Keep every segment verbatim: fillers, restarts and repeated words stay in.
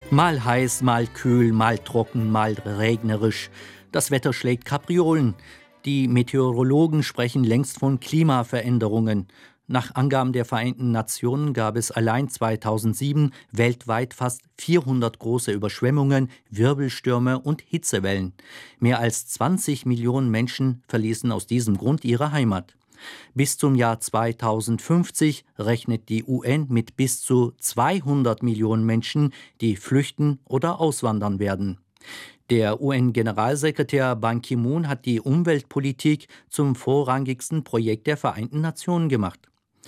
Mal heiß, mal kühl, mal trocken, mal regnerisch. Das Wetter schlägt Kapriolen. Die Meteorologen sprechen längst von Klimaveränderungen. Nach Angaben der Vereinten Nationen gab es allein zweitausendsieben weltweit fast vierhundert große Überschwemmungen, Wirbelstürme und Hitzewellen. Mehr als zwanzig Millionen Menschen verließen aus diesem Grund ihre Heimat. Bis zum Jahr zweitausendfünfzig rechnet die U N mit bis zu zweihundert Millionen Menschen, die flüchten oder auswandern werden. Der U N-Generalsekretär Ban Ki-moon hat die Umweltpolitik zum vorrangigsten Projekt der Vereinten Nationen gemacht.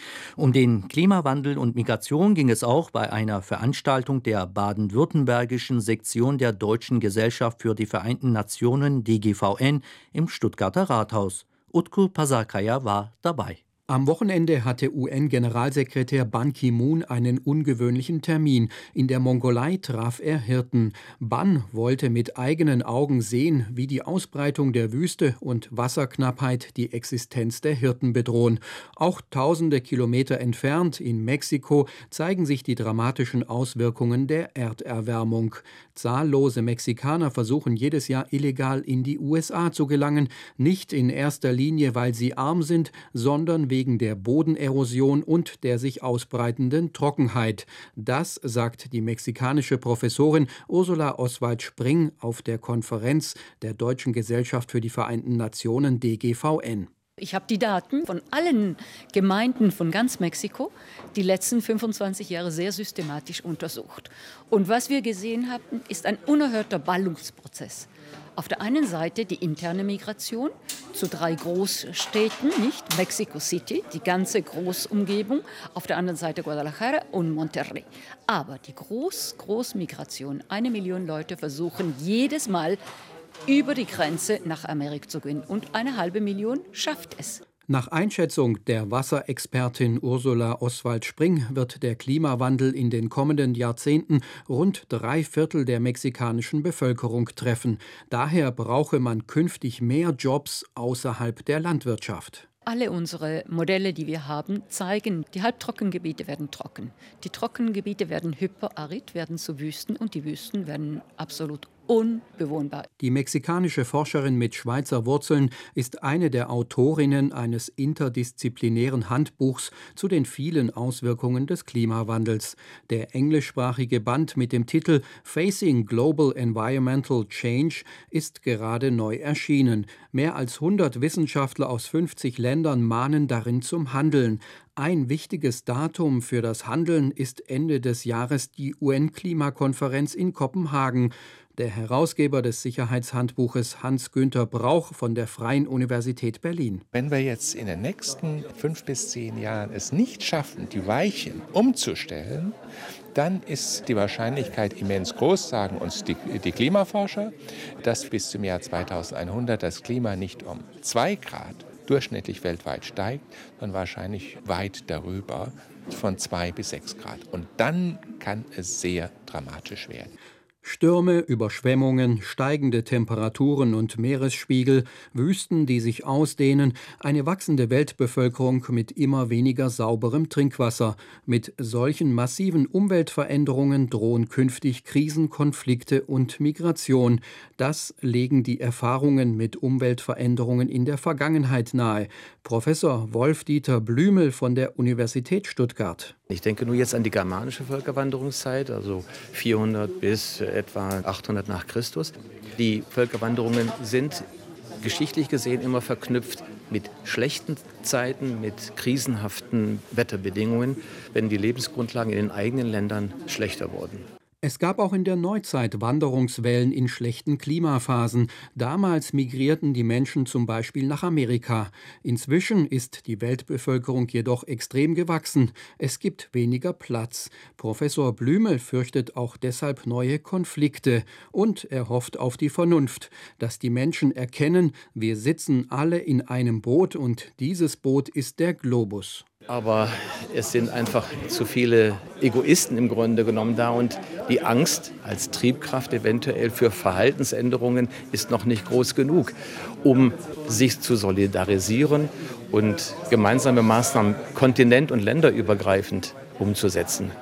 Um den Klimawandel und Migration ging es auch bei einer Veranstaltung der baden-württembergischen Sektion der Deutschen Gesellschaft für die Vereinten Nationen D G V N im Stuttgarter Rathaus. Utku Pasarkaya war dabei. Am Wochenende hatte U N-Generalsekretär Ban Ki-moon einen ungewöhnlichen Termin. In der Mongolei traf er Hirten. Ban wollte mit eigenen Augen sehen, wie die Ausbreitung der Wüste und Wasserknappheit die Existenz der Hirten bedrohen. Auch tausende Kilometer entfernt in Mexiko zeigen sich die dramatischen Auswirkungen der Erderwärmung. Zahllose Mexikaner versuchen jedes Jahr illegal in die U S A zu gelangen, nicht in erster Linie, weil sie arm sind, sondern wegen der Bodenerosion und der sich ausbreitenden Trockenheit. Das sagt die mexikanische Professorin Ursula Oswald-Spring auf der Konferenz der Deutschen Gesellschaft für die Vereinten Nationen D G V N. Ich habe die Daten von allen Gemeinden von ganz Mexiko die letzten fünfundzwanzig Jahre sehr systematisch untersucht. Und was wir gesehen haben, ist ein unerhörter Ballungsprozess. Auf der einen Seite die interne Migration zu drei Großstädten, nicht Mexico City, die ganze Großumgebung, auf der anderen Seite Guadalajara und Monterrey. Aber die Groß Großmigration, eine Million Leute versuchen jedes Mal über die Grenze nach Amerika zu gehen und eine halbe Million schafft es. Nach Einschätzung der Wasserexpertin Ursula Oswald-Spring wird der Klimawandel in den kommenden Jahrzehnten rund drei Viertel der mexikanischen Bevölkerung treffen. Daher brauche man künftig mehr Jobs außerhalb der Landwirtschaft. Alle unsere Modelle, die wir haben, zeigen, die Halbtrockengebiete werden trocken. Die Trockengebiete werden hyperarid, werden zu Wüsten und die Wüsten werden absolut unbewohnbar. Die mexikanische Forscherin mit Schweizer Wurzeln ist eine der Autorinnen eines interdisziplinären Handbuchs zu den vielen Auswirkungen des Klimawandels. Der englischsprachige Band mit dem Titel Facing Global Environmental Change ist gerade neu erschienen. Mehr als hundert Wissenschaftler aus fünfzig Ländern mahnen darin zum Handeln. Ein wichtiges Datum für das Handeln ist Ende des Jahres die U N-Klimakonferenz in Kopenhagen. Der Herausgeber des Sicherheitshandbuches Hans-Günther Brauch von der Freien Universität Berlin. Wenn wir jetzt in den nächsten fünf bis zehn Jahren es nicht schaffen, die Weichen umzustellen, dann ist die Wahrscheinlichkeit immens groß, sagen uns die, die Klimaforscher, dass bis zum Jahr zweitausendeinhundert das Klima nicht um zwei Grad durchschnittlich weltweit steigt, sondern wahrscheinlich weit darüber, von zwei bis sechs Grad. Und dann kann es sehr dramatisch werden. Stürme, Überschwemmungen, steigende Temperaturen und Meeresspiegel, Wüsten, die sich ausdehnen, eine wachsende Weltbevölkerung mit immer weniger sauberem Trinkwasser. Mit solchen massiven Umweltveränderungen drohen künftig Krisen, Konflikte und Migration. Das legen die Erfahrungen mit Umweltveränderungen in der Vergangenheit nahe. Professor Wolf-Dieter Blümel von der Universität Stuttgart. Ich denke nur jetzt an die germanische Völkerwanderungszeit, also vierhundert bis etwa achthundert nach Christus. Die Völkerwanderungen sind geschichtlich gesehen immer verknüpft mit schlechten Zeiten, mit krisenhaften Wetterbedingungen, wenn die Lebensgrundlagen in den eigenen Ländern schlechter wurden. Es gab auch in der Neuzeit Wanderungswellen in schlechten Klimaphasen. Damals migrierten die Menschen zum Beispiel nach Amerika. Inzwischen ist die Weltbevölkerung jedoch extrem gewachsen. Es gibt weniger Platz. Professor Blümel fürchtet auch deshalb neue Konflikte. Und er hofft auf die Vernunft, dass die Menschen erkennen, wir sitzen alle in einem Boot und dieses Boot ist der Globus. Aber es sind einfach zu viele Egoisten im Grunde genommen da und die Angst als Triebkraft eventuell für Verhaltensänderungen ist noch nicht groß genug, um sich zu solidarisieren und gemeinsame Maßnahmen kontinent- und länderübergreifend umzusetzen.